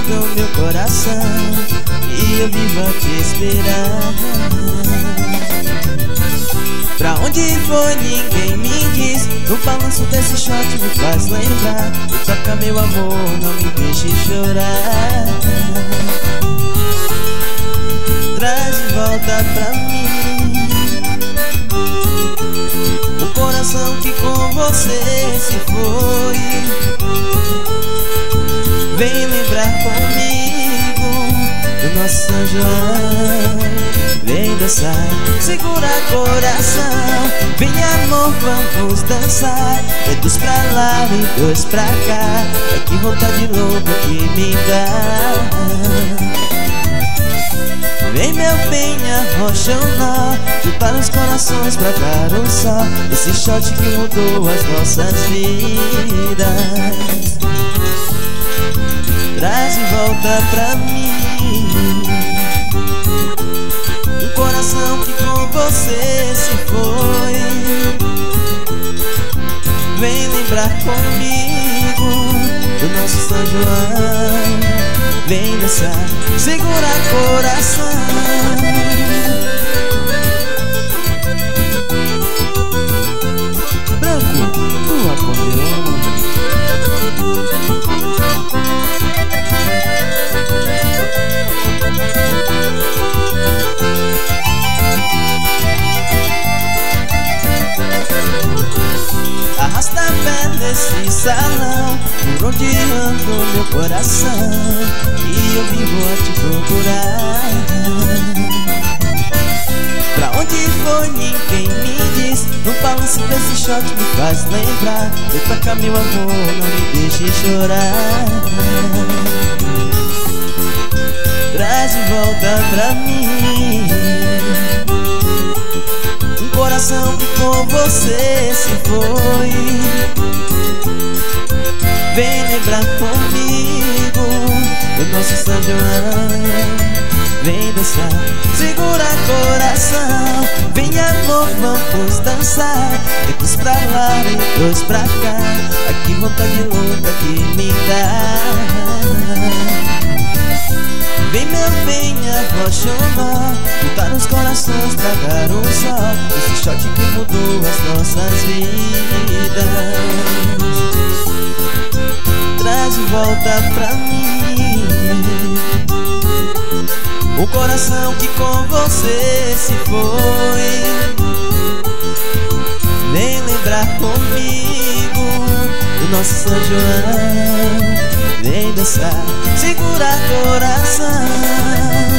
guiando meu coração e eu vivo a te esperar. Pra onde foi ninguém me diz, no balanço desse shot me faz lembrar. Me toca meu amor, não me deixe chorar. Traz de volta pra mim o coração que com você se foi. Vem lembrar comigo do nosso São João. Vem dançar, segura coração. Vem amor, vamos dançar. Dedos pra lá e dois pra cá. É que vontade louca que me dá. Vem meu bem, arrocha um nó, juntar os corações pra dar um só. Esse shot que mudou as nossas vidas. Traz de volta pra mim um coração que com você se foi. Vem lembrar comigo do nosso São João. Vem dançar, segura coração. Branco, do acordeon. Arrasta a pé nesse salão, por onde anda meu coração, e eu vivo a te procurar. Pra onde foi ninguém me diz, no balanço desse shot me faz lembrar. Vem pra cá meu amor, não me deixe chorar. Traz de volta pra mim um coração que com você se foi. Vem lembrar comigo do nosso São João. Vem dançar, segura coração. Vem amor, vamos dançar. Dedos pra lá e dois pra cá. Aqui vontade louca que me dá. Vem meu bem, arrocha um nó, juntar os corações pra dar um só. Esse shot que mudou as nossas vidas. Traz de volta pra mim o coração que com você se foi. Vem lembrar comigo do nosso São João. Vem dançar, segura coração.